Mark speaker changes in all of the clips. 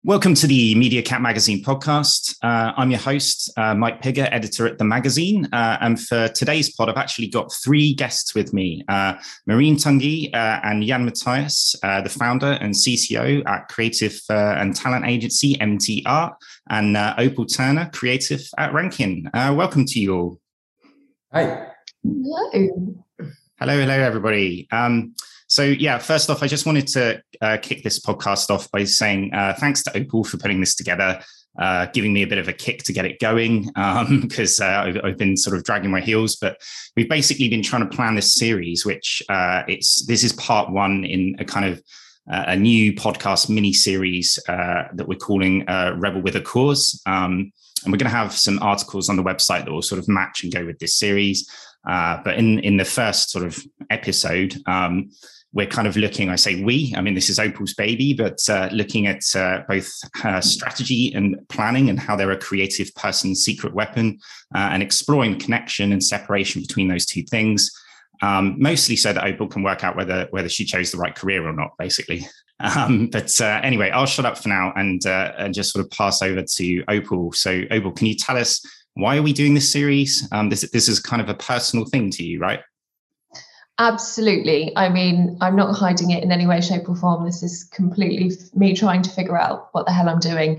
Speaker 1: Welcome to the Media Cat Magazine podcast. I'm your host, Mike Pigger, editor at the magazine. And for today's pod, I've actually got three guests with me, Marine Tungi and Jan Matthias, the founder and CCO at creative and talent agency MTR, and Opal Turner, creative at Rankin. Welcome to you all.
Speaker 2: Hi.
Speaker 3: Hello.
Speaker 1: Hello, everybody. First off, I just wanted to kick this podcast off by saying thanks to Opal for putting this together, giving me a bit of a kick to get it going, because I've been sort of dragging my heels. But we've basically been trying to plan this series, which this is part one in a kind of a new podcast mini series that we're calling Rebel with a Cause. And we're going to have some articles on the website that will sort of match and go with this series. But in the first sort of episode, we're kind of looking, I say we, I mean, this is Opal's baby, but looking at both strategy and planning and how they're a creative person's secret weapon, and exploring the connection and separation between those two things, mostly so that Opal can work out whether she chose the right career or not, basically. Anyway, I'll shut up for now and just sort of pass over to Opal. So Opal, can you tell us, why are we doing this series? This is kind of a personal thing to you, right?
Speaker 3: Absolutely. I mean, I'm not hiding it in any way, shape or form. This is completely me trying to figure out what the hell I'm doing.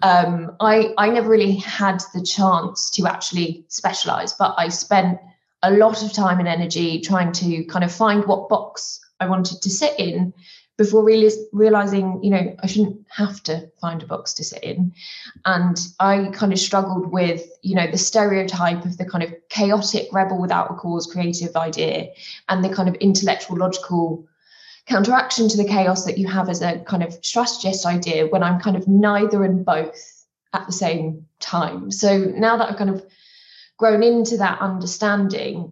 Speaker 3: I never really had the chance to actually specialize, but I spent a lot of time and energy trying to kind of find what box I wanted to sit in before realizing, I shouldn't have to find a box to sit in. And I kind of struggled with, the stereotype of the kind of chaotic rebel without a cause creative idea and the kind of intellectual, logical counteraction to the chaos that you have as a kind of strategist idea, when I'm kind of neither and both at the same time. So now that I've kind of grown into that understanding,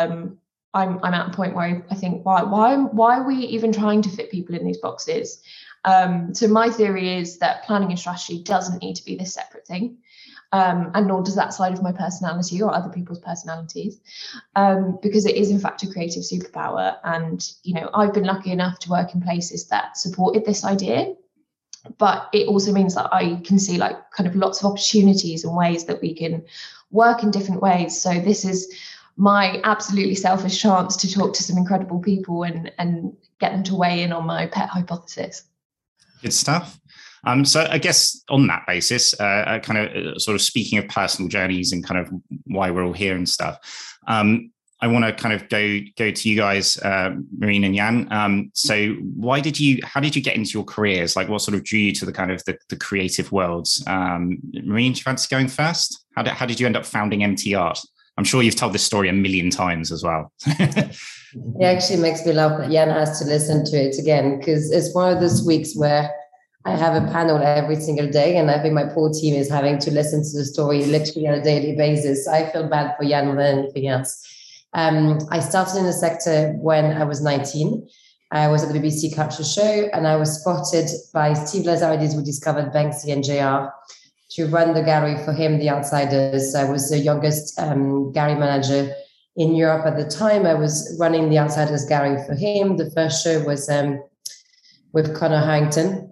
Speaker 3: I'm at a point where I think, why are we even trying to fit people in these boxes? So my theory is that planning and strategy doesn't need to be this separate thing, and nor does that side of my personality or other people's personalities, because it is in fact a creative superpower. And I've been lucky enough to work in places that supported this idea, but it also means that I can see like kind of lots of opportunities and ways that we can work in different ways. So this is my absolutely selfish chance to talk to some incredible people and get them to weigh in on my pet hypothesis.
Speaker 1: Good stuff. So I guess on that basis, kind of sort of speaking of personal journeys and kind of why we're all here and stuff, I want to kind of go to you guys, Marine and Jan. So how did you get into your careers? Like, what sort of drew you to the kind of the creative worlds? Marine, do you fancy going first? How did you end up founding MTR? I'm sure you've told this story a million times as well.
Speaker 2: It actually makes me laugh that Jan has to listen to it again, because it's one of those weeks where I have a panel every single day, and I think my poor team is having to listen to the story literally on a daily basis. I feel bad for Jan more than anything else. I started in the sector when I was 19. I was at the BBC Culture Show, and I was spotted by Steve Lazaridis, who discovered Banksy and JR, to run the gallery for him, The Outsiders. I was the youngest gallery manager in Europe at the time. I was running The Outsiders gallery for him. The first show was with Conor Harrington,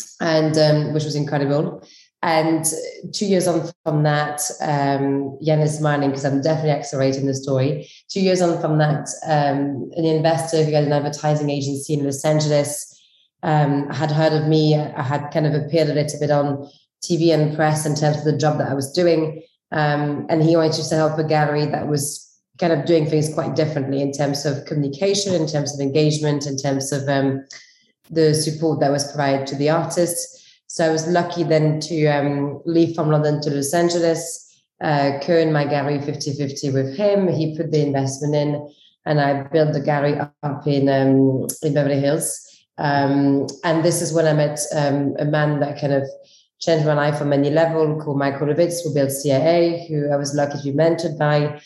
Speaker 2: and which was incredible. And 2 years on from that, Jan is smiling because I'm definitely accelerating the story. 2 years on from that, an investor who had an advertising agency in Los Angeles had heard of me. I had kind of appeared a little bit on TV and press in terms of the job that I was doing. And he wanted to set up a gallery that was kind of doing things quite differently in terms of communication, in terms of engagement, in terms of the support that was provided to the artists. So I was lucky then to leave from London to Los Angeles, co-own my gallery 50-50 with him. He put the investment in, and I built the gallery up in Beverly Hills. And this is when I met a man that kind of changed my life on many levels, called Michael Levitz, who built CIA, who I was lucky to be mentored by.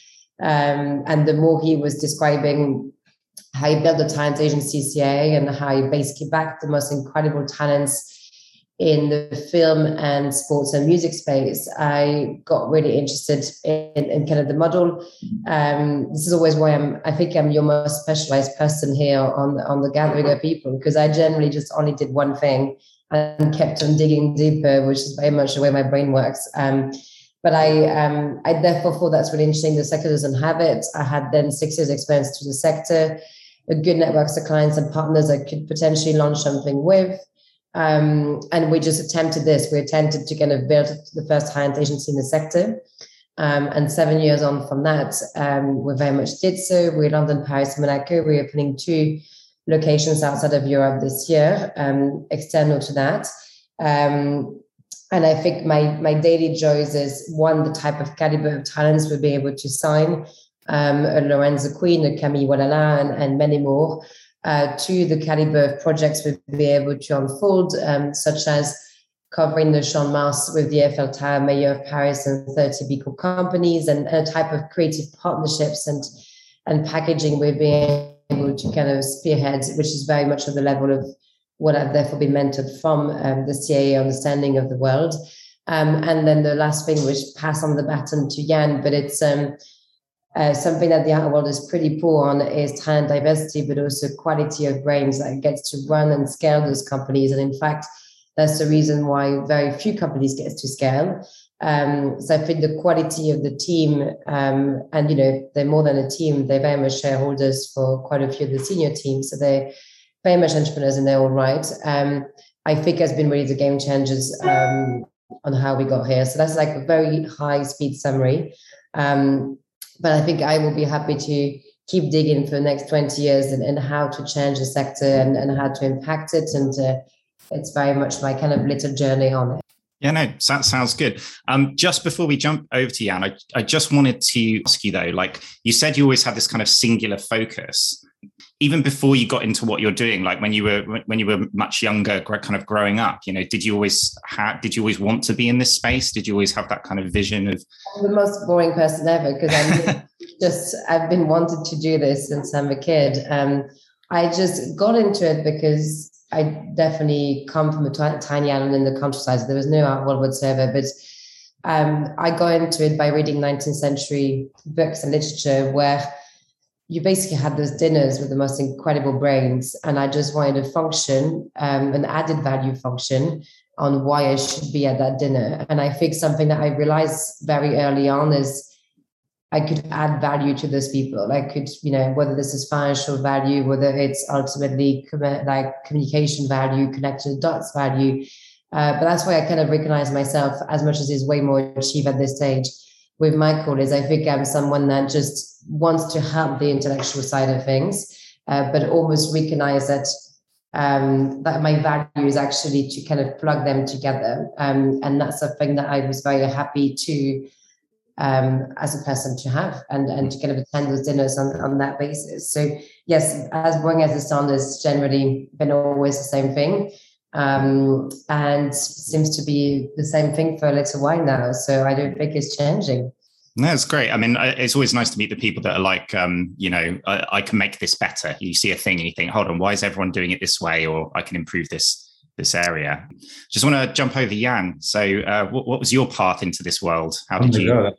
Speaker 2: And the more he was describing how he built the talent agency CIA and how he basically backed the most incredible talents in the film and sports and music space, I got really interested in kind of the model. This is always why I think I'm your most specialized person here on the gathering of people, because I generally just only did one thing, and kept on digging deeper, which is very much the way my brain works. But I therefore thought that's really interesting. The sector doesn't have it. I had then 6 years experience to the sector, a good networks of clients and partners I could potentially launch something with. And we just attempted this. We attempted to kind of build the first high-end agency in the sector. And 7 years on from that, we very much did so. We're London, Paris, Monaco. We're opening 2 locations outside of Europe this year, external to that. And I think my daily joys is, one, the type of caliber of talents we'll be able to sign, a Lorenzo Queen, a Camille Walala, and many more. 2, the caliber of projects we'll be able to unfold, such as covering the Champ de Mars with the Eiffel Tower, Mayor of Paris, and 30 B Corp companies, and a type of creative partnerships and packaging we're being able to kind of spearhead, which is very much at the level of what I've therefore been mentored from the CAA understanding of the world. And then the last thing, which pass on the baton to Jan, but it's something that the art world is pretty poor on, is talent diversity, but also quality of brains that gets to run and scale those companies. And in fact, that's the reason why very few companies get to scale. So I think the quality of the team, and, you know, they're more than a team, they're very much shareholders for quite a few of the senior teams. So they're very much entrepreneurs in their own right. I think has been really the game changers on how we got here. So that's like a very high speed summary. But I think I will be happy to keep digging for the next 20 years and how to change the sector and how to impact it. And it's very much my kind of little journey on it.
Speaker 1: Yeah, no, that sounds good. Just before we jump over to Jan, I just wanted to ask you though, like you said, you always had this kind of singular focus. Even before you got into what you're doing, like when you were much younger, kind of growing up, you know, did you always want to be in this space? Did you always have that kind of vision of?
Speaker 2: I'm the most boring person ever, because I've been wanting to do this since I'm a kid. I just got into it because I definitely come from a tiny island in the countryside. So there was no art world whatsoever, but I got into it by reading 19th century books and literature where you basically had those dinners with the most incredible brains. And I just wanted a function, an added value function on why I should be at that dinner. And I think something that I realized very early on is I could add value to those people. I could, you know, whether this is financial value, whether it's ultimately like communication value, connected dots value. But that's why I kind of recognize myself, as much as is way more achieved at this stage with Michael, is I think I'm someone that just wants to help the intellectual side of things, but almost recognize that that my value is actually to kind of plug them together. And that's something that I was very happy to, as a person to have and to kind of attend those dinners on that basis. So yes, as boring as it sounds, it's generally been always the same thing. And seems to be the same thing for a little while now. So I don't think it's changing.
Speaker 1: No, it's great. I mean, it's always nice to meet the people that are like, you know, I can make this better. You see a thing and you think, hold on, why is everyone doing it this way? Or I can improve this area. Just want to jump over Jan. So what was your path into this world? How did you?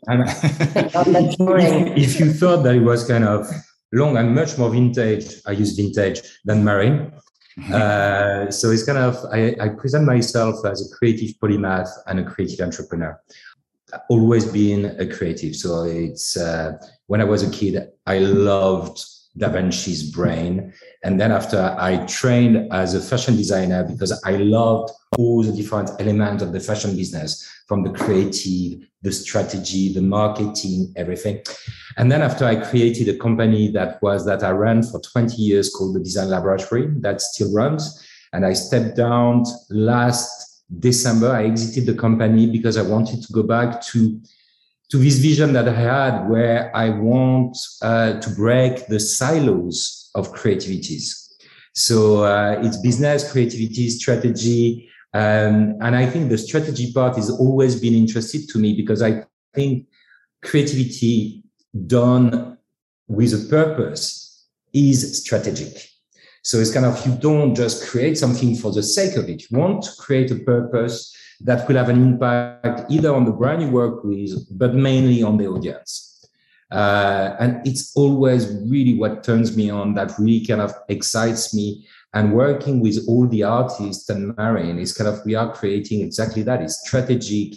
Speaker 4: If you thought that it was kind of long and much more vintage, I use vintage than marine. So it's kind of, I present myself as a creative polymath and a creative entrepreneur. I've always been a creative. So it's, when I was a kid, I loved Da Vinci's brain. And then after I trained as a fashion designer because I loved all the different elements of the fashion business, from the creative, the strategy, the marketing, everything. And then after I created a company that I ran for 20 years called the Design Laboratory that still runs. And I stepped down last December. I exited the company because I wanted to go back to this vision that I had where I want to break the silos of creativities. So it's business, creativity, strategy. And I think the strategy part has always been interesting to me because I think creativity done with a purpose is strategic. So it's kind of, you don't just create something for the sake of it. You want to create a purpose that will have an impact either on the brand you work with, but mainly on the audience. And it's always really what turns me on, that really kind of excites me And working with all the artists and Marine is kind of, we are creating exactly that. It's strategic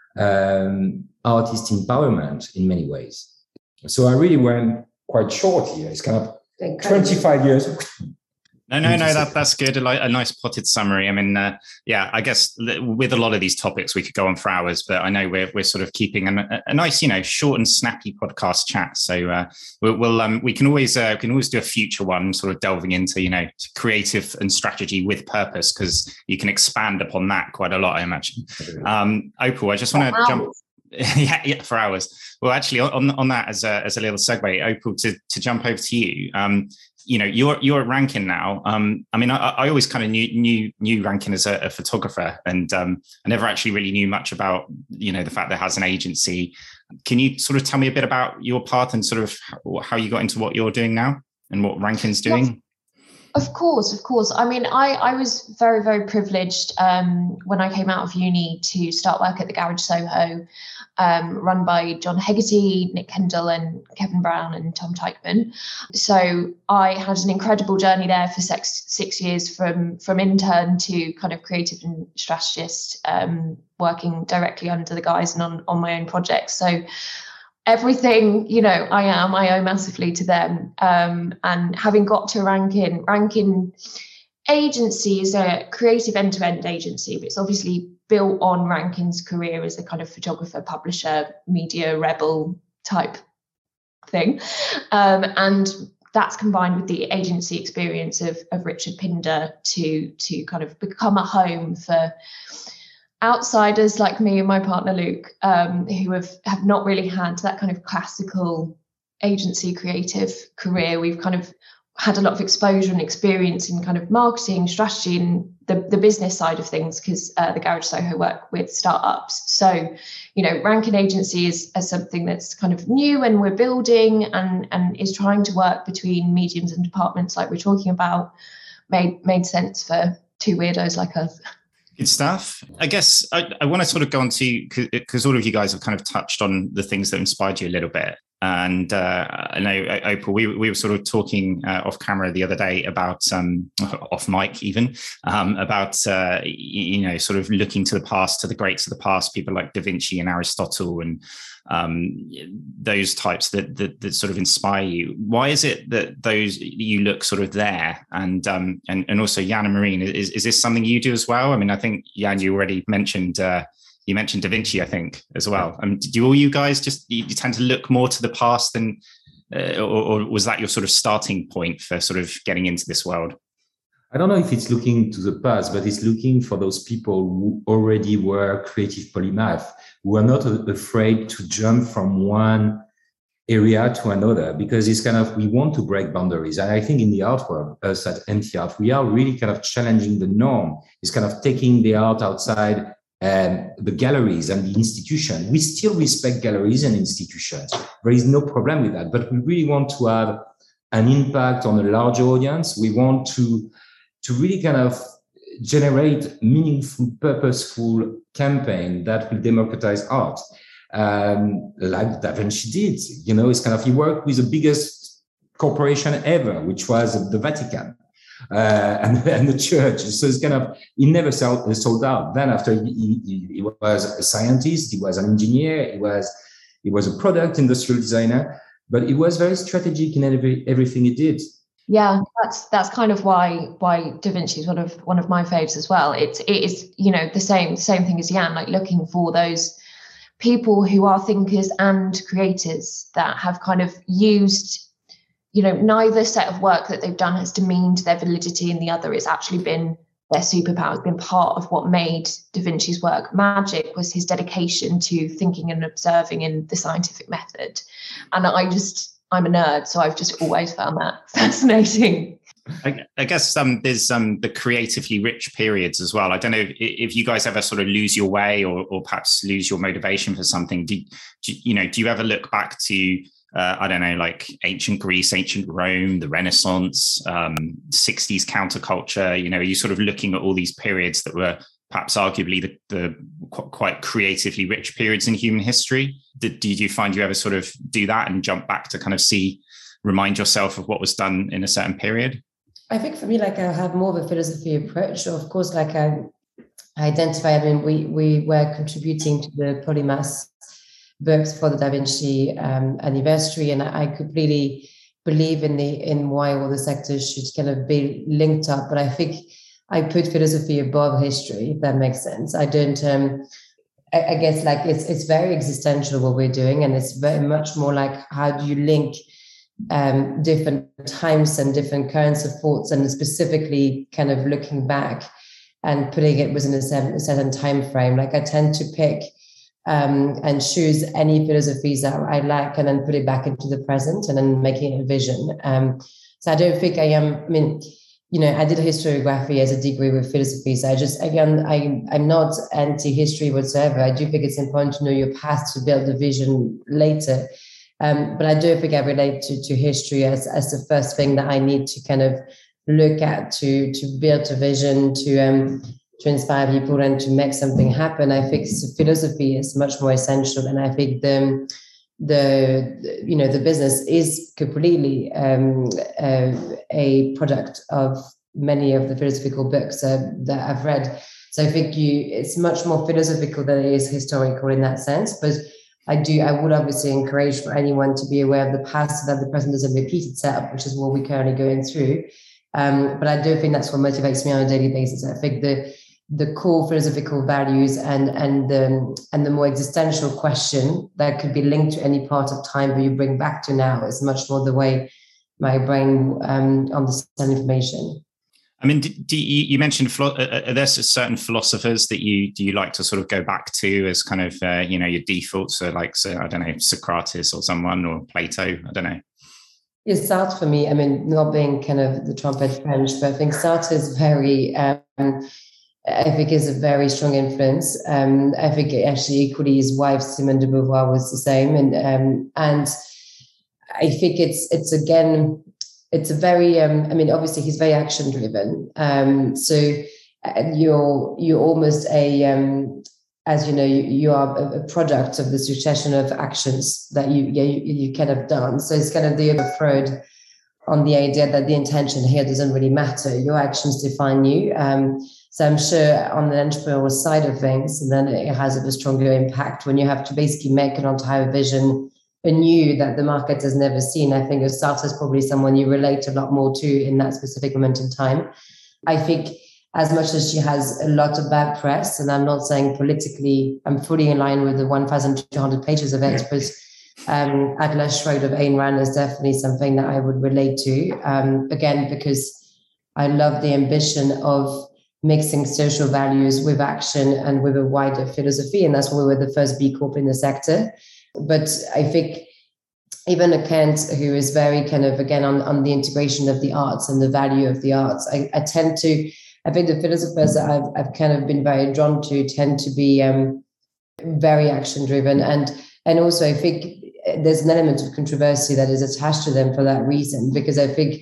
Speaker 4: artist empowerment in many ways. So I really went quite short here. It's kind of 25 years.
Speaker 1: No, that's good. A nice potted summary. I mean, I guess with a lot of these topics, we could go on for hours, but I know we're sort of keeping a nice, short and snappy podcast chat. So we can always do a future one, sort of delving into, creative and strategy with purpose, because you can expand upon that quite a lot, I imagine. Opal, I just want to jump. Yeah, for hours. Well, actually, on that as a little segue, Opal, to jump over to you. You're at Rankin now. I mean, I always kind of knew Rankin as a photographer, and I never actually really knew much about the fact that it has an agency. Can you sort of tell me a bit about your path and sort of how you got into what you're doing now and what Rankin's doing?
Speaker 3: Yes. Of course. I mean, I was very, very privileged when I came out of uni to start work at the Garage Soho, run by John Hegarty, Nick Kendall and Kevin Brown and Tom Teichman. So I had an incredible journey there for 6 years from intern to kind of creative and strategist, working directly under the guys and on my own projects. So everything, I owe massively to them. And having got to Rankin agency is a creative end-to-end agency, but it's obviously built on Rankin's career as a kind of photographer, publisher, media rebel type thing. And that's combined with the agency experience of Richard Pinder to kind of become a home for outsiders like me and my partner Luke, who have not really had that kind of classical agency creative career. We've kind of had a lot of exposure and experience in kind of marketing, strategy, and the business side of things, because the Garage Soho work with startups. So, Rankin Agency is something that's kind of new and we're building and is trying to work between mediums and departments like we're talking about. Made sense for two weirdos like us.
Speaker 1: Good stuff. I guess I want to sort of go on to, because all of you guys have kind of touched on the things that inspired you a little bit. And I know, Opal, we were sort of talking off camera the other day about, off mic even, about, sort of looking to the past, to the greats of the past, people like Da Vinci and Aristotle and those types that sort of inspire you. Why is it that you look sort of there? And also Jan and Marine, is this something you do as well? I mean, I think Jan, you already mentioned you mentioned Da Vinci, I think, as well. Do all you guys you tend to look more to the past than, or was that your sort of starting point for sort of getting into this world?
Speaker 4: I don't know if it's looking to the past, but it's looking for those people who already were creative polymath, who are not afraid to jump from one area to another, because it's kind of, we want to break boundaries. And I think in the art world, us at NT Art, we are really kind of challenging the norm. It's kind of taking the art outside the galleries and the institution. We still respect galleries and institutions. There is no problem with that, but we really want to have an impact on a larger audience. We want to really kind of generate meaningful, purposeful campaign that will democratize art, like Da Vinci did. It's kind of, he worked with the biggest corporation ever, which was the Vatican. And the church. So it's kind of, he never sold out. Then after he was a scientist, he was an engineer, he was a product industrial designer, but he was very strategic in everything he did.
Speaker 3: Yeah, that's kind of why Da Vinci is one of my faves as well. It is the same thing as Jan, like looking for those people who are thinkers and creators that have kind of used, neither set of work that they've done has demeaned their validity, and the other has actually been their superpower, been part of what made Da Vinci's work magic, was his dedication to thinking and observing in the scientific method. And I'm a nerd, so I've just always found that fascinating.
Speaker 1: I guess there's the creatively rich periods as well. I don't know if you guys ever sort of lose your way or perhaps lose your motivation for something. Do you ever look back to I don't know, like ancient Greece, ancient Rome, the Renaissance, 60s counterculture? Are you sort of looking at all these periods that were perhaps arguably the quite creatively rich periods in human history? Did you find you ever sort of do that and jump back to kind of remind yourself of what was done in a certain period?
Speaker 2: I think for me, like I have more of a philosophy approach. So of course, like I identify, I mean, we were contributing to the Polymath books for the Da Vinci anniversary, and I completely believe in why all the sectors should kind of be linked up. But I think I put philosophy above history, if that makes sense. I don't. I guess like it's very existential what we're doing, and it's very much more like how do you link different times and different currents of thoughts, and specifically kind of looking back and putting it within a certain time frame. Like I tend to pick and choose any philosophies that I like and then put it back into the present and then making it a vision. So I don't think I am, I mean, you know, I did historiography as a degree with philosophy. So I'm not anti-history whatsoever. I do think it's important to know your past to build a vision later. But I do think I relate to history as the first thing that I need to kind of look at to build a vision, to inspire people and to make something happen. I think philosophy is much more essential, and I think the business is completely a product of many of the philosophical books that I've read. So I think it's much more philosophical than it is historical in that sense. But I would obviously encourage for anyone to be aware of the past so that the present doesn't repeat itself, which is what we're currently going through. But I do think that's what motivates me on a daily basis. I think the core philosophical values and the more existential question that could be linked to any part of time but you bring back to now is much more the way my brain understands information.
Speaker 1: I mean, you mentioned are there certain philosophers that you like to sort of go back to as kind of your defaults? So like, I don't know, Socrates or someone, or Plato. I don't know.
Speaker 2: Yeah, Sartre for me. I mean, not being kind of the trumpet French, but I think Sartre is very. I think is a very strong influence. I think actually equally his wife Simone de Beauvoir was the same, and I think it's again. It's a very, I mean, obviously he's very action driven. So you're almost as you know, you are a product of the succession of actions that you kind of done. So it's kind of the other Freud on the idea that the intention here doesn't really matter. Your actions define you. So I'm sure on the entrepreneurial side of things, and then it has a stronger impact when you have to basically make an entire vision anew that the market has never seen. I think Sartre is probably someone you relate a lot more to in that specific moment in time. I think as much as she has a lot of bad press, and I'm not saying politically, I'm fully in line with the 1,200 pages of experts. Atlas Shrugged of Ayn Rand is definitely something that I would relate to. Again, because I love the ambition of mixing social values with action and with a wider philosophy. And that's why we were the first B Corp in the sector. But I think even a Kant, who is very kind of, again, on the integration of the arts and the value of the arts, I think the philosophers that I've kind of been very drawn to tend to be very action driven. And also I think there's an element of controversy that is attached to them for that reason, because I think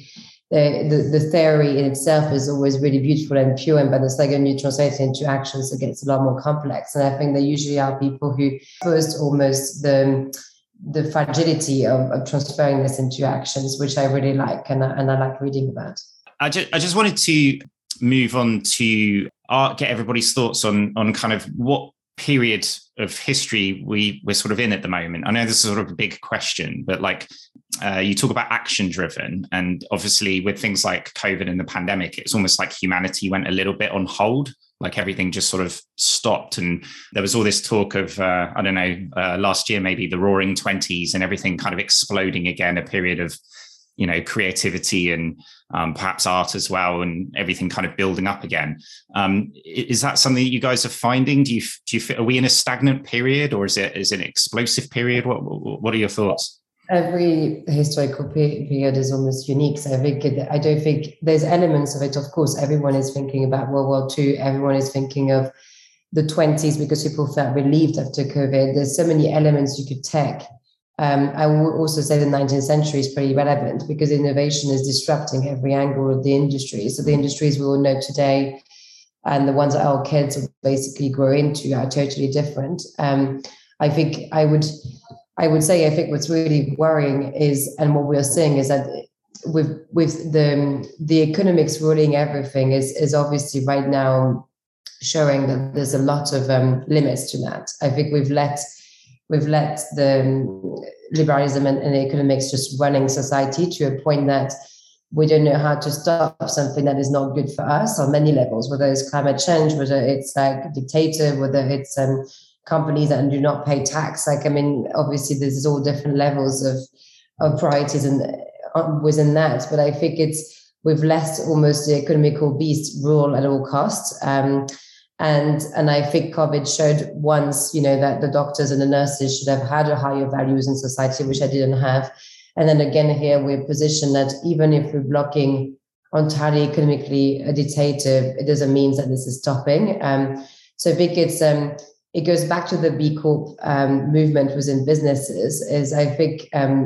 Speaker 2: the theory in itself is always really beautiful and pure, and by the second you translate it into actions, it gets a lot more complex. And I think there usually are people who first almost the fragility of transferring this into actions, which I really like, and I like reading about.
Speaker 1: I just wanted to move on to get everybody's thoughts on kind of what period of history we're sort of in at the moment. I know this is sort of a big question, but like you talk about action driven, and obviously with things like COVID and the pandemic, it's almost like humanity went a little bit on hold, like everything just sort of stopped. And there was all this talk of, last year, maybe the roaring 20s and everything kind of exploding again, a period of, creativity and perhaps art as well, and everything kind of building up again. Is that something that you guys are finding? Do you are we in a stagnant period, or is it an explosive period? What are your thoughts?
Speaker 2: Every historical period is almost unique. So I don't think there's elements of it. Of course, everyone is thinking about World War II. Everyone is thinking of the 20s because people felt relieved after COVID. There's so many elements you could take. I would also say the 19th century is pretty relevant because innovation is disrupting every angle of the industry. So the industries we all know today and the ones that our kids will basically grow into are totally different. I think I would say what's really worrying is, and what we're seeing is that with the economics ruling everything is obviously right now showing that there's a lot of limits to that. I think we've let the liberalism and economics just running society to a point that we don't know how to stop something that is not good for us on many levels, whether it's climate change, whether it's like dictator, whether it's companies that do not pay tax. Like, I mean, obviously there's all different levels of priorities and within that, but I think we've let almost the economical beast rule at all costs. And I think COVID showed once, that the doctors and the nurses should have had a higher values in society, which I didn't have. And then again, here we're positioned that even if we're blocking entirely economically a dictator, it doesn't mean that this is stopping. So I think it goes back to the B Corp movement within businesses. Is I think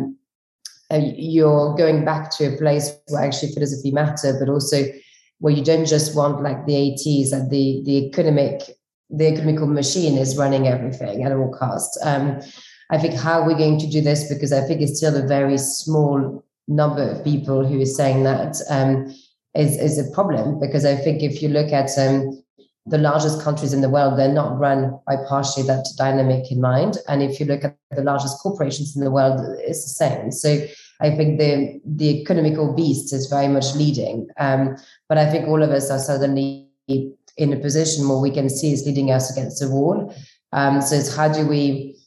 Speaker 2: you're going back to a place where actually philosophy matter, but also where you don't just want like the 80s that the economical machine is running everything at all costs. I think how we're going to do this, because I think it's still a very small number of people who is saying that is a problem. Because I think if you look at the largest countries in the world, they're not run by partially that dynamic in mind. And if you look at the largest corporations in the world, it's the same. So I think the economical beast is very much leading. But I think all of us are suddenly in a position where we can see it's leading us against the wall. So it's how do we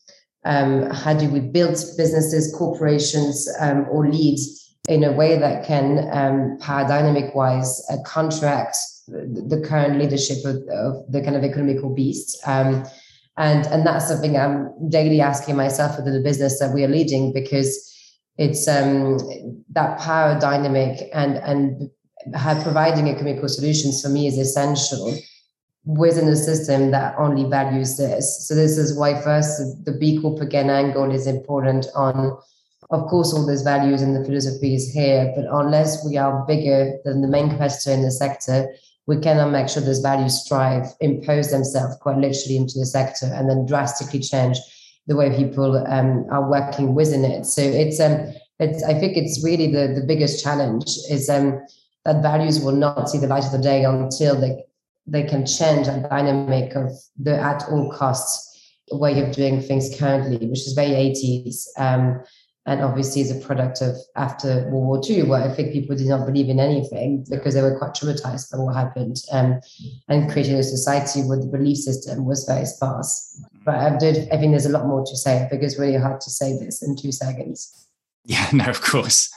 Speaker 2: build businesses, corporations, or leads in a way that can paradigmatic-wise contract the current leadership of the kind of economical beast. And that's something I'm daily asking myself within the business that we are leading, because it's that power dynamic and how providing economical solutions for me is essential within a system that only values this. So this is why first the B Corp again angle is important on, of course, all those values and the philosophies here, but unless we are bigger than the main competitor in the sector, we cannot make sure those values impose themselves quite literally into the sector and then drastically change the way people are working within it. So I think it's really the biggest challenge is that values will not see the light of the day until they can change that dynamic of the at all costs way of doing things currently, which is very 80s. And obviously is a product of after World War II, where I think people did not believe in anything because they were quite traumatized by what happened, and creating a society where the belief system was very sparse. But I think there's a lot more to say. I think it's really hard to say this in 2 seconds.
Speaker 1: Yeah, no, of course.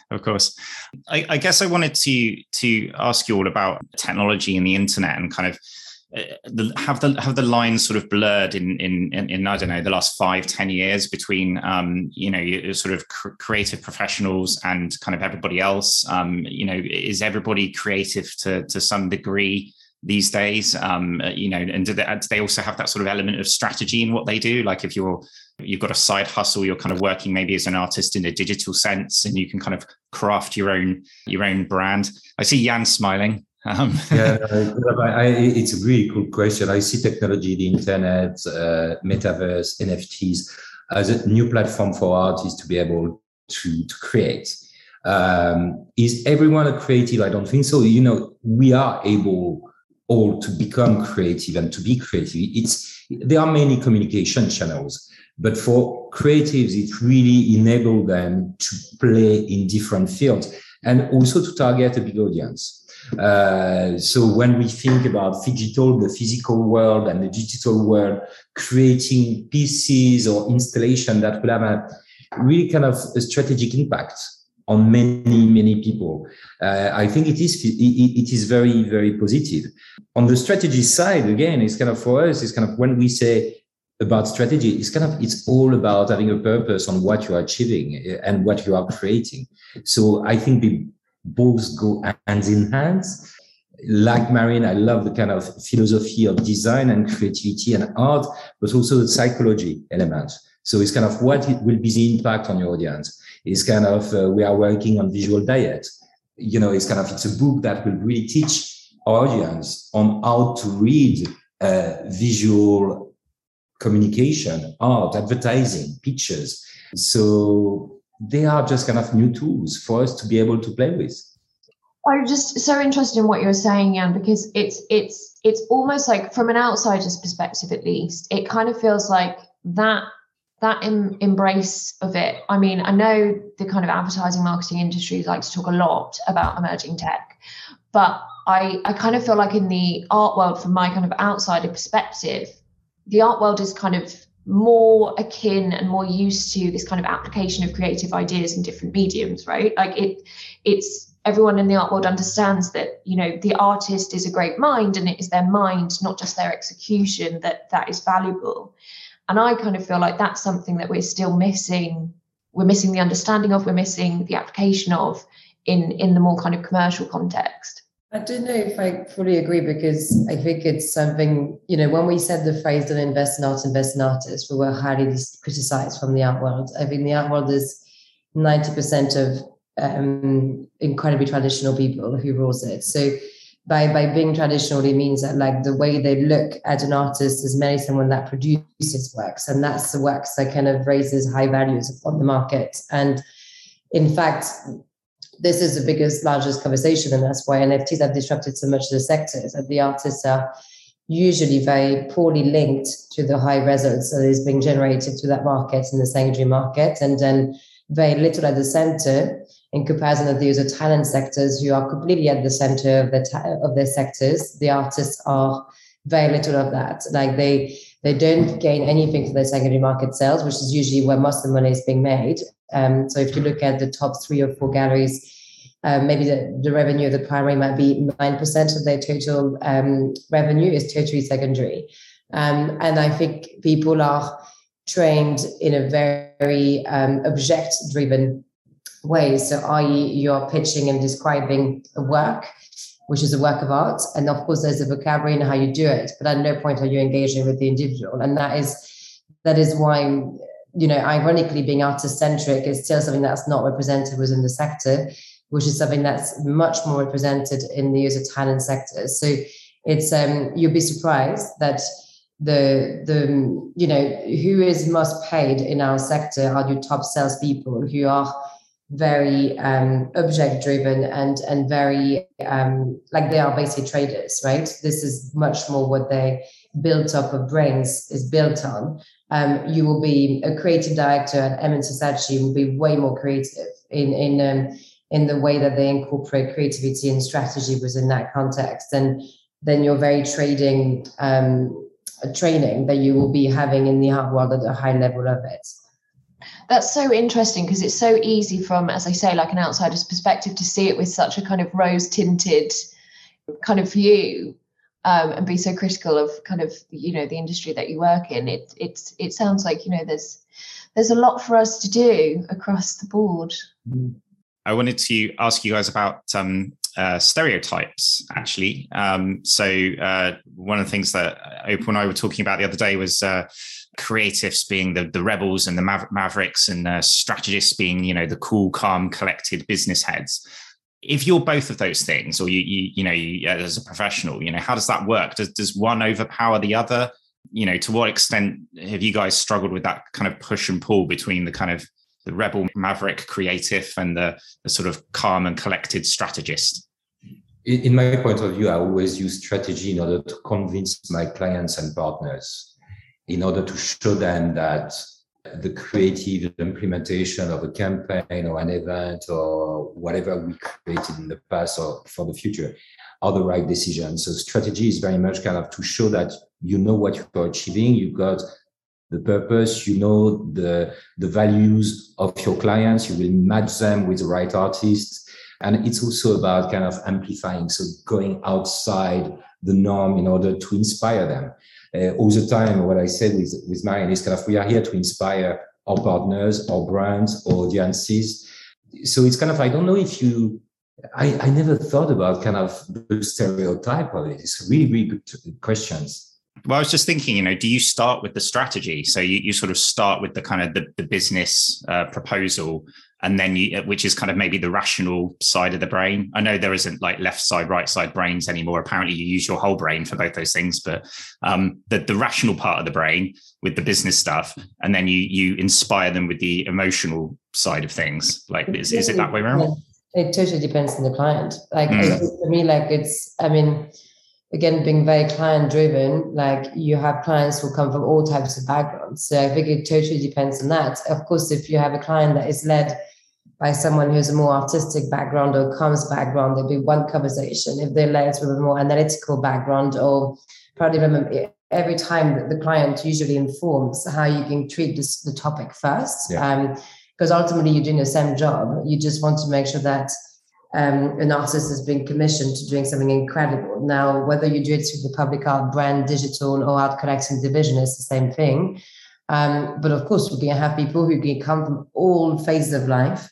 Speaker 1: I guess I wanted to ask you all about technology and the internet and kind of have the lines sort of blurred in I don't know, the last 5-10 years between sort of creative professionals and kind of everybody else. Is everybody creative to some degree these days? And do they also have that sort of element of strategy in what they do? Like if you've got a side hustle, you're kind of working maybe as an artist in a digital sense, and you can kind of craft your own brand. I see Jan smiling.
Speaker 4: It's a really cool question. I see technology, the internet, metaverse, NFTs as a new platform for artists to be able to create. Is everyone a creative? I don't think so. We are able all to become creative and to be creative. There are many communication channels, but for creatives, it really enables them to play in different fields and also to target a big audience. So when we think about the physical world and the digital world, creating pieces or installation that will have a really kind of a strategic impact on many, many people. I think it is very, very positive. On the strategy side, again, it's kind of for us, it's kind of when we say about strategy, it's all about having a purpose on what you are achieving and what you are creating. So I think they both go hand in hand. Like Marion, I love the kind of philosophy of design and creativity and art, but also the psychology element. So it's kind of what will be the impact on your audience. It's kind of, we are working on visual diet. It's a book that will really teach our audience on how to read visual communication, art, advertising, pictures. So they are just kind of new tools for us to be able to play with.
Speaker 3: I'm just so interested in what you're saying, Jan, because it's almost like, from an outsider's perspective, at least, it kind of feels like that embrace of it. I mean, I know the kind of advertising marketing industry likes to talk a lot about emerging tech, but I kind of feel like in the art world, from my kind of outsider perspective, the art world is kind of more akin and more used to this kind of application of creative ideas in different mediums, right? Like it's everyone in the art world understands that, you know, the artist is a great mind, and it is their mind, not just their execution, that is valuable. And I kind of feel like that's something that we're still missing. We're missing the understanding of, we're missing the application of in the more kind of commercial context.
Speaker 2: I don't know if I fully agree, because I think it's something, you know, when we said the phrase "don't invest in art, invest in artists," we were highly criticized from the art world. I think the art world is 90% of incredibly traditional people who rules it. So by being traditional, it means that, like, the way they look at an artist is mainly someone that produces works, and that's the works that kind of raises high values on the market. And in fact, this is the biggest, largest conversation, and that's why NFTs have disrupted so much of the sector, is that the artists are usually very poorly linked to the high results that is being generated to that market in the secondary market, and then very little at the center in comparison of the other talent sectors who are completely at the center of their sectors. The artists are very little of that. Like they don't gain anything from their secondary market sales, which is usually where most of the money is being made. So if you look at the top 3 or 4 galleries, maybe the revenue of the primary might be 9% of their total revenue is totally secondary. And I think people are trained in a very object-driven way. So i.e. you're pitching and describing a work, which is a work of art. And of course, there's a vocabulary in how you do it, but at no point are you engaging with the individual. And that is why, you know, ironically, being artist-centric is still something that's not represented within the sector, which is something that's much more represented in the user talent sector. So it's you'll be surprised that the you know, who is most paid in our sector are your top salespeople who are very object driven and very like they are basically traders, right? This is much more what they built up of brains is built on. You will be a creative director at M&C Saatchi will be way more creative in the way that they incorporate creativity and strategy within that context, and then you're very trading training that you will be having in the art world at a high level of it.
Speaker 3: That's so interesting, because it's so easy from, as I say, like an outsider's perspective to see it with such a kind of rose-tinted kind of view, and be so critical of kind of, you know, the industry that you work in. It sounds like, you know, there's a lot for us to do across the board.
Speaker 1: I wanted to ask you guys about stereotypes, actually. So one of the things that Opal and I were talking about the other day was creatives being the rebels and the mavericks, and strategists being, you know, the cool, calm, collected business heads. If you're both of those things, or you know, as a professional, you know, how does that work? Does one overpower the other? You know, to what extent have you guys struggled with that kind of push and pull between the kind of the rebel, maverick, creative, and the sort of calm and collected strategist?
Speaker 4: In my point of view, I always use strategy in order to convince my clients and partners, in order to show them that the creative implementation of a campaign or an event or whatever we created in the past or for the future are the right decisions. So strategy is very much kind of to show that you know what you're achieving, you've got the purpose, you know the values of your clients, you will match them with the right artists. And it's also about kind of amplifying, so going outside the norm in order to inspire them. All the time, what I said with Marianne is kind of, we are here to inspire our partners, our brands, our audiences. So it's kind of, I don't know if I never thought about kind of the stereotype of it. It's really, really good questions.
Speaker 1: Well, I was just thinking, you know, do you start with the strategy? So you sort of start with the kind of the business proposal, and then which is kind of maybe the rational side of the brain. I know there isn't like left side, right side brains anymore. Apparently you use your whole brain for both those things, but the rational part of the brain with the business stuff, and then you inspire them with the emotional side of things. Like, is it that way around?
Speaker 2: It totally depends on the client. Like for me, like again, being very client driven, like you have clients who come from all types of backgrounds. So I think it totally depends on that. Of course, if you have a client that is led by someone who has a more artistic background or comms background, there'll be one conversation. If they're led with a more analytical background or probably every time that the client usually informs how you can treat the topic first. Because ultimately you're doing the same job. You just want to make sure that an artist is being commissioned to doing something incredible. Now, whether you do it through the public art, brand, digital, or art collecting division, is the same thing. But of course, we can have people who can come from all phases of life.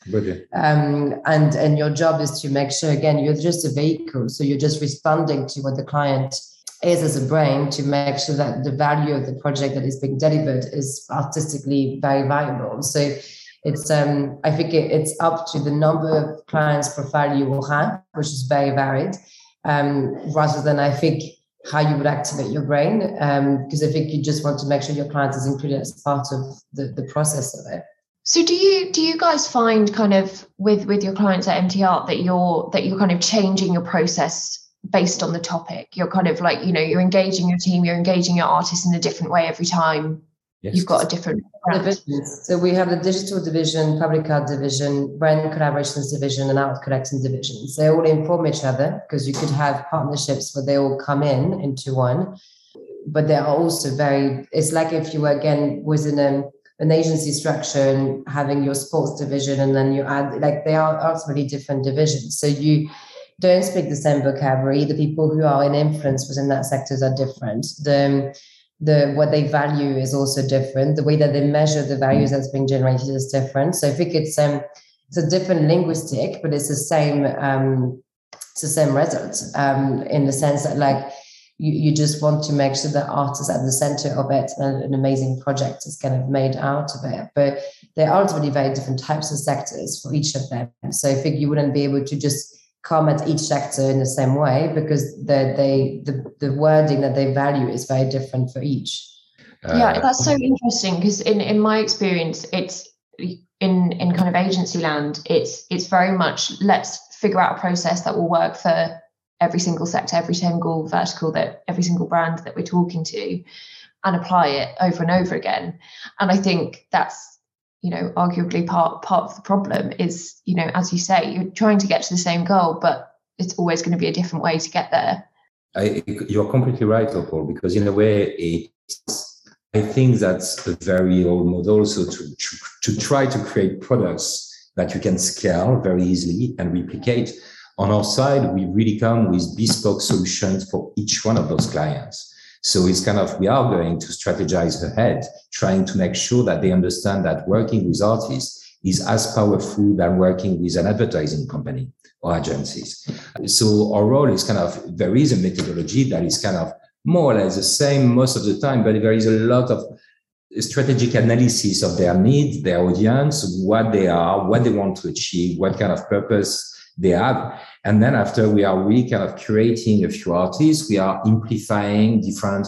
Speaker 2: And your job is to make sure, again, you're just a vehicle. So you're just responding to what the client is as a brain to make sure that the value of the project that is being delivered is artistically very valuable. So it's I think it's up to the number of clients profile you will have, which is very varied, rather than I think how you would activate your brain, because I think you just want to make sure your client is included as part of the process of it.
Speaker 3: So do you guys find kind of with your clients at MT Art that you're kind of changing your process based on the topic? You're kind of like, you're engaging your team, you're engaging your artists in a different way every time. Yes. You've got a different
Speaker 2: divisions. So we have the digital division, public art division, brand collaborations division, and art collecting divisions. They all inform each other because you could have partnerships where they all come into one. But they are also it's like if you were again within an agency structure and having your sports division, and then you add, like, they are ultimately different divisions. So you don't speak the same vocabulary. The people who are in influence within that sectors are different. What they value is also different. The way that they measure the values that's being generated is different. So I think it's a different linguistic, but it's the same result in the sense that, like, you just want to make sure that art is at the center of it and an amazing project is kind of made out of it. But they're ultimately very different types of sectors for each of them. So I think you wouldn't be able to just come at each sector in the same way because the wording that they value is very different for each.
Speaker 3: Yeah, that's so interesting because in my experience, it's in kind of agency land, it's very much let's figure out a process that will work for every single sector, every single vertical, that every single brand that we're talking to, and apply it over and over again. And I think that's, arguably part of the problem is, as you say, you're trying to get to the same goal, but it's always going to be a different way to get there.
Speaker 4: You're completely right, Paul, because in a way, I think that's a very old model. So to try to create products that you can scale very easily and replicate. On our side, we really come with bespoke solutions for each one of those clients. So it's kind of, we are going to strategize ahead, trying to make sure that they understand that working with artists is as powerful than working with an advertising company or agencies. So our role is there is a methodology that is kind of more or less the same most of the time, but there is a lot of strategic analysis of their needs, their audience, what they are, what they want to achieve, what kind of purpose they have. And then after we are really kind of curating a few artists, we are amplifying different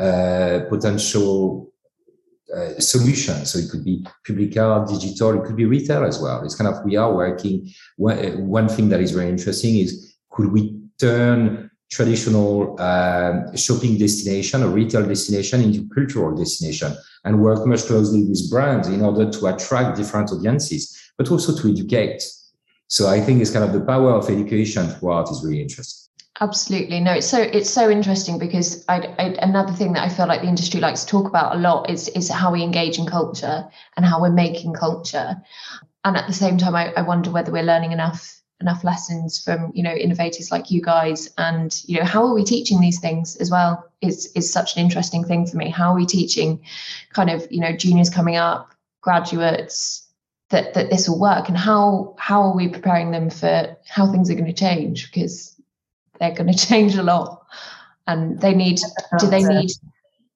Speaker 4: potential solutions. So it could be public art, digital, it could be retail as well. It's kind of, we are working. One thing that is very interesting is, could we turn traditional shopping destination or retail destination into cultural destination and work much closely with brands in order to attract different audiences, but also to educate. So I think it's kind of the power of education for art is really interesting.
Speaker 3: Absolutely. No, it's so interesting because another thing that I feel like the industry likes to talk about a lot is how we engage in culture and how we're making culture. And at the same time, I wonder whether we're learning enough lessons from, innovators like you guys, and, how are we teaching these things as well is such an interesting thing for me. How are we teaching kind of, juniors coming up, graduates, that this will work, and how are we preparing them for how things are going to change, because they're going to change a lot, and do they need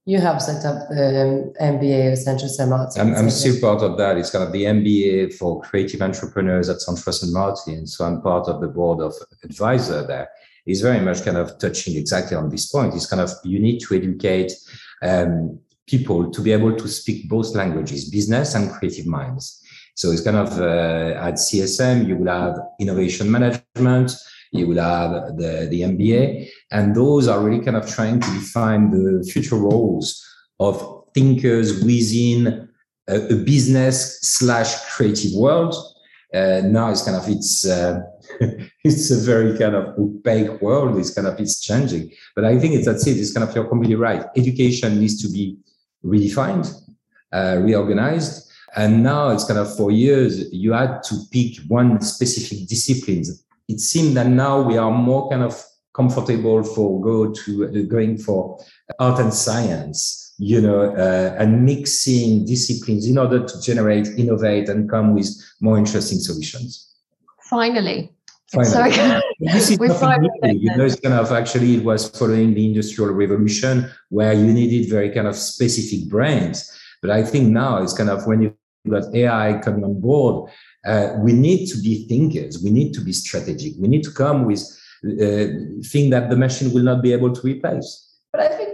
Speaker 2: You have set up the MBA of Centre Saint Martin.
Speaker 4: I'm still part of that. It's kind of the MBA for creative entrepreneurs at Centre Saint Martin. So I'm part of the board of advisor there. It's very much kind of touching exactly on this point. It's kind of, you need to educate people to be able to speak both languages, business and creative minds. So it's kind of at CSM, you will have innovation management, you will have the MBA, and those are really kind of trying to define the future roles of thinkers within a business/creative world. Now it's kind of, it's a very kind of opaque world. It's changing, but I think that's it. It's kind of, you're completely right. Education needs to be redefined, reorganized. And now it's kind of, for years, you had to pick one specific discipline. It seemed that now we are more kind of comfortable for going for art and science, and mixing disciplines in order to generate, innovate, and come with more interesting solutions.
Speaker 3: Finally.
Speaker 4: Sorry. This is nothing new. It's kind of, actually, it was following the Industrial Revolution where you needed very kind of specific brains. But I think now it's kind of, when you've got AI coming on board, we need to be thinkers. We need to be strategic. We need to come with thing that the machine will not be able to replace.
Speaker 2: But I think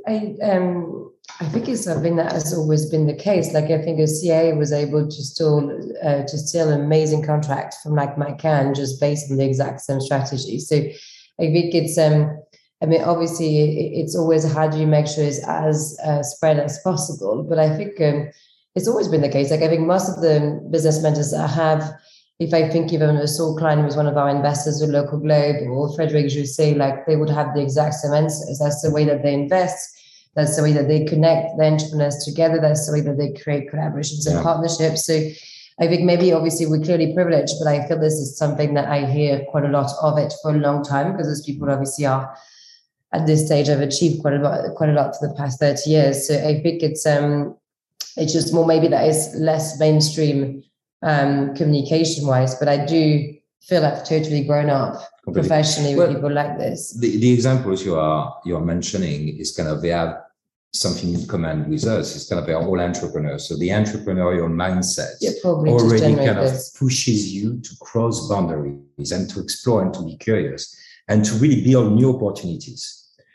Speaker 2: it's something that has always been the case. Like, I think a CIA was able to steal an amazing contract from like McCann just based on the exact same strategy. So I think it's obviously it's always, how do you make sure it's as spread as possible? But I think it's always been the case. Like, I think most of the business mentors that I have, if I think even Saul Klein, who was one of our investors with Local Globe, or Frederic Jousset, like, they would have the exact same answers. That's the way that they invest. That's the way that they connect the entrepreneurs together. That's the way that they create collaborations and partnerships. So I think maybe, obviously, we're clearly privileged, but I feel this is something that I hear quite a lot of it for a long time, because those people obviously are at this stage have achieved quite a lot for the past 30 years. So I think it's just more maybe that is less mainstream communication wise, but I do feel I've totally grown up professionally with people like this.
Speaker 4: The examples you are mentioning is kind of, they have something in common with us. It's kind of, they're all entrepreneurs. So the entrepreneurial mindset already kind of pushes you to cross boundaries and to explore and to be curious and to really build new opportunities.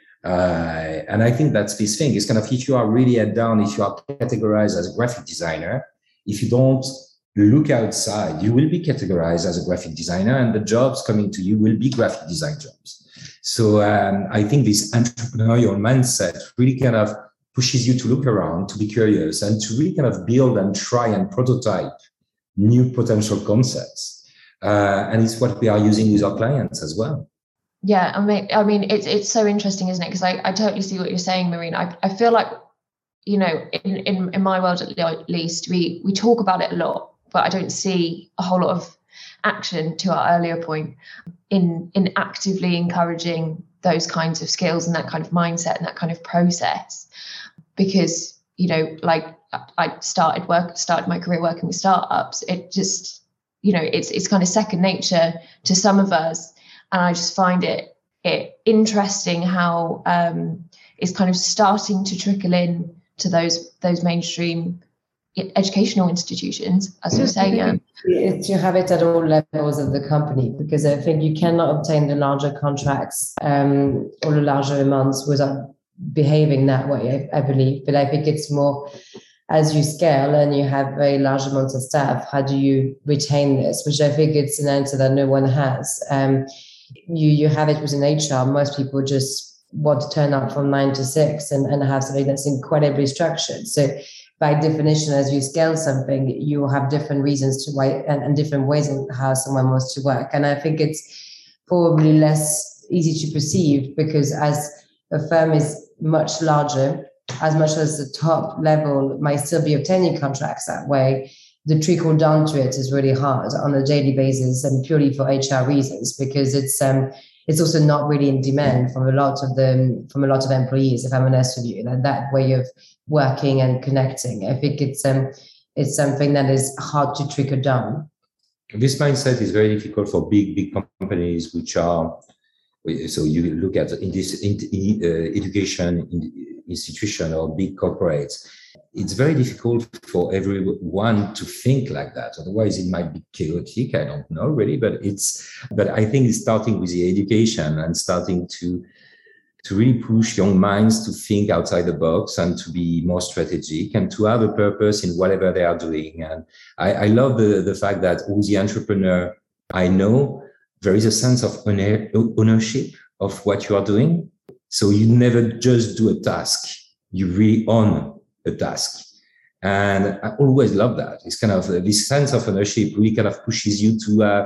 Speaker 4: And I think that's this thing. It's kind of, if you are really head down, if you are categorized as a graphic designer, if you don't look outside, you will be categorized as a graphic designer, and the jobs coming to you will be graphic design jobs. So I think this entrepreneurial mindset really kind of pushes you to look around, to be curious, and to really kind of build and try and prototype new potential concepts. And it's what we are using with our clients as well.
Speaker 3: Yeah, I mean, it's so interesting, isn't it? Because I totally see what you're saying, Marine. I feel like, in my world at least, we talk about it a lot, but I don't see a whole lot of action, to our earlier point, in actively encouraging those kinds of skills and that kind of mindset and that kind of process. Because, like, I started my career working with startups. It just, it's kind of second nature to some of us. And I just find it interesting how it's kind of starting to trickle in to those mainstream educational institutions, as you say.
Speaker 2: You have it at all levels of the company, because I think you cannot obtain the larger contracts or the larger amounts without behaving that way, I believe. But I think it's more, as you scale and you have very large amounts of staff, how do you retain this? Which I think it's an answer that no one has. You have it within HR. Most people just want to turn up from 9 to 6 and have something that's incredibly structured. So by definition, as you scale something, you will have different reasons to why and different ways in how someone wants to work. And I think it's probably less easy to perceive, because as a firm is much larger, as much as the top level might still be obtaining contracts that way, the trickle down to it is really hard on a daily basis, and purely for HR reasons, because it's also not really in demand from a lot of employees, if I'm honest with you, that way of working and connecting. I think it's something that is hard to trickle down.
Speaker 4: This mindset is very difficult for big companies, which are, so you look at in this education institution or big corporates, it's very difficult for everyone to think like that. Otherwise, it might be chaotic. I don't know really, but I think it's starting with the education and starting to really push young minds to think outside the box and to be more strategic and to have a purpose in whatever they are doing. And I love the fact that all the entrepreneurs I know, there is a sense of ownership of what you are doing. So you never just do a task, you really own a task. And I always love that. It's kind of this sense of ownership really kind of pushes you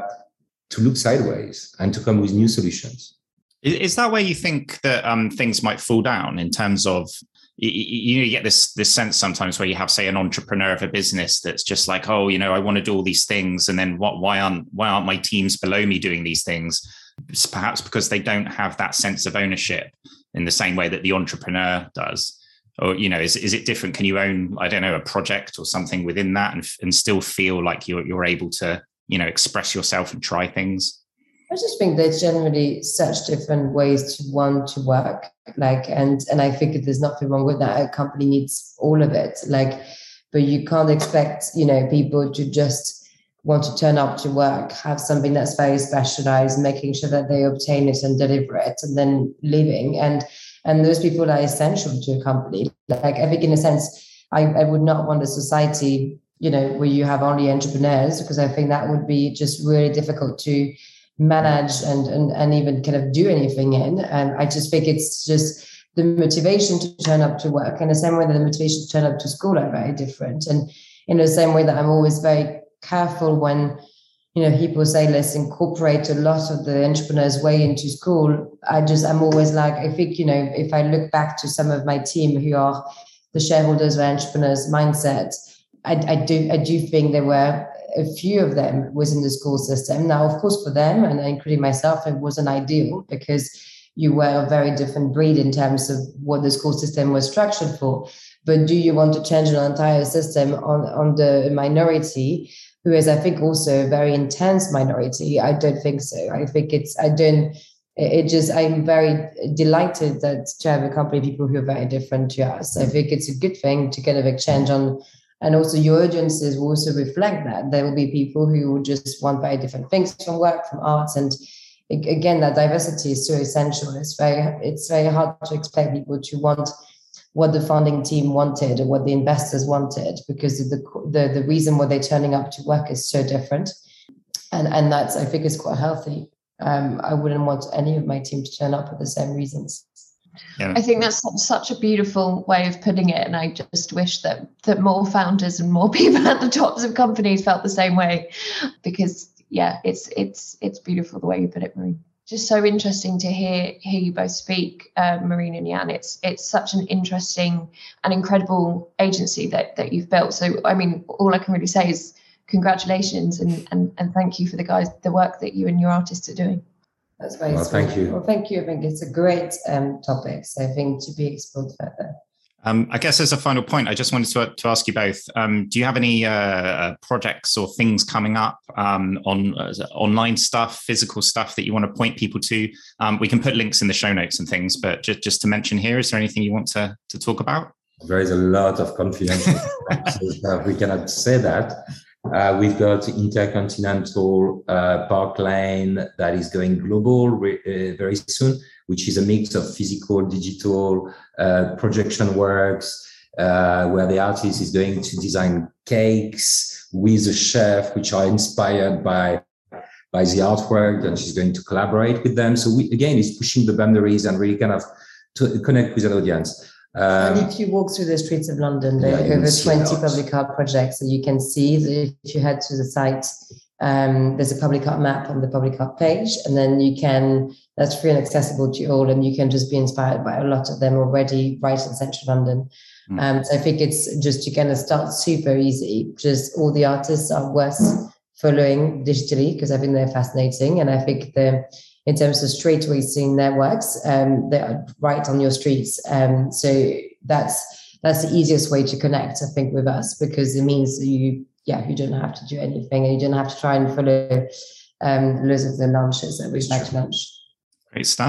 Speaker 4: to look sideways and to come with new solutions.
Speaker 1: Is that where you think that things might fall down in terms of, you get this sense sometimes where you have, say, an entrepreneur of a business that's just like, oh, I want to do all these things, and then why aren't my teams below me doing these things? It's perhaps because they don't have that sense of ownership in the same way that the entrepreneur does. Or, is it different? Can you own, I don't know, a project or something within that and still feel like you're able to, express yourself and try things?
Speaker 2: I just think there's generally such different ways to want to work, and I think there's nothing wrong with that. A company needs all of it, but you can't expect, people to just want to turn up to work, have something that's very specialized, making sure that they obtain it and deliver it, and then leaving. And those people are essential to a company. I think in a sense, I would not want a society, where you have only entrepreneurs, because I think that would be just really difficult to manage and even kind of do anything in. And I just think it's just the motivation to turn up to work, in the same way that the motivation to turn up to school are very different. And in the same way that I'm always very careful when, people say, let's incorporate a lot of the entrepreneur's way into school. I'm always like, I think, if I look back to some of my team who are the shareholders of entrepreneurs mindset, I do think there were a few of them within the school system. Now, of course, for them, and including myself, it wasn't ideal because you were a very different breed in terms of what the school system was structured for. But do you want to change an entire system on the minority, who is, I think, also a very intense minority? I don't think so. I think I'm very delighted to have a company of people who are very different to us. I think it's a good thing to kind of exchange on. And also your audiences will also reflect that. There will be people who will just want very different things from work, from arts. And again, that diversity is so essential. It's very hard to expect people to want what the founding team wanted or what the investors wanted, because the reason why they're turning up to work is so different. And that's, I think, is quite healthy. I wouldn't want any of my team to turn up for the same reasons.
Speaker 3: Yeah. I think that's such a beautiful way of putting it, and I just wish that more founders and more people at the tops of companies felt the same way, because it's beautiful the way you put it, Marine. Just so interesting to hear you both speak, Marine and Jan. It's such an interesting and incredible agency that you've built. So I mean, all I can really say is congratulations and thank you for the work that you and your artists are doing.
Speaker 2: That's very sweet.
Speaker 4: Thank you.
Speaker 2: Well, thank you. I think it's a great topic. So I think to be explored further.
Speaker 1: I guess as a final point, I just wanted to ask you both, do you have any projects or things coming up on online stuff, physical stuff that you want to point people to? We can put links in the show notes and things, but just to mention here, is there anything you want to talk about?
Speaker 4: There is a lot of confidential stuff. We cannot say that. We've got Intercontinental Park Lane that is going global very soon, which is a mix of physical, digital, projection works, where the artist is going to design cakes with a chef, which are inspired by the artwork, and she's going to collaborate with them. So it's pushing the boundaries and really kind of to connect with an audience.
Speaker 2: And if you walk through the streets of London, there are over 20 public art projects that you can see. So if you head to the site, there's a public art map on the public art page, and then that's free and accessible to all, and you can just be inspired by a lot of them already right in central London. So I think it's just to kind of start super easy. Just all the artists are worth following digitally, because I think they're fascinating. And I think in terms of straightaway seeing their works, they are right on your streets. So that's the easiest way to connect, I think, with us, because it means you don't have to do anything, and you don't have to try and follow loads of the launches that we'd like to launch.
Speaker 1: Great stuff.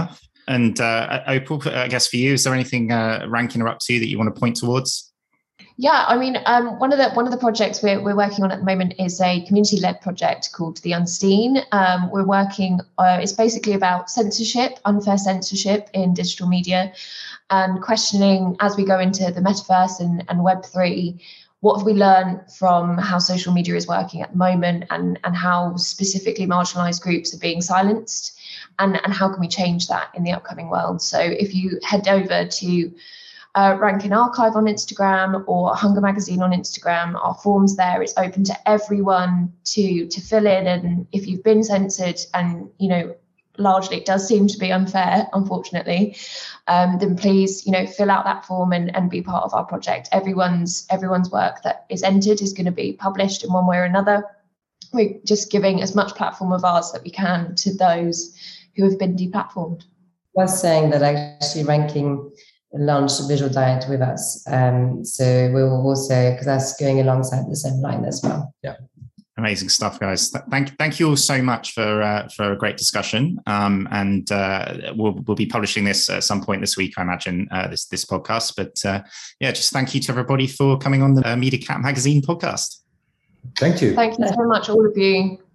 Speaker 1: And Opal, I guess for you, is there anything Rankin are up to that you want to point towards?
Speaker 3: Yeah, I mean, one of the projects we're working on at the moment is a community-led project called The Unseen. We're working, it's basically about censorship, unfair censorship in digital media, and questioning as we go into the metaverse and Web3, what have we learned from how social media is working at the moment, and how specifically marginalized groups are being silenced, and how can we change that in the upcoming world. So if you head over to Rankin Archive on Instagram or Hunger Magazine on Instagram, our forms there, it's open to everyone to fill in. And if you've been censored, and largely it does seem to be unfair, unfortunately, then please fill out that form and be part of our project. Everyone's work that is entered is going to be published in one way or another. We're just giving as much platform of ours that we can to those who have been deplatformed.
Speaker 2: I was saying that actually Rankin launched a visual diet with us. So we will also, because that's going alongside the same line as well.
Speaker 4: Yeah.
Speaker 1: Amazing stuff, guys. Thank you all so much for a great discussion. And we'll be publishing this at some point this week, I imagine, this podcast. But just thank you to everybody for coming on the Media Cat Magazine podcast.
Speaker 4: Thank you.
Speaker 3: Thank you so much, all of you.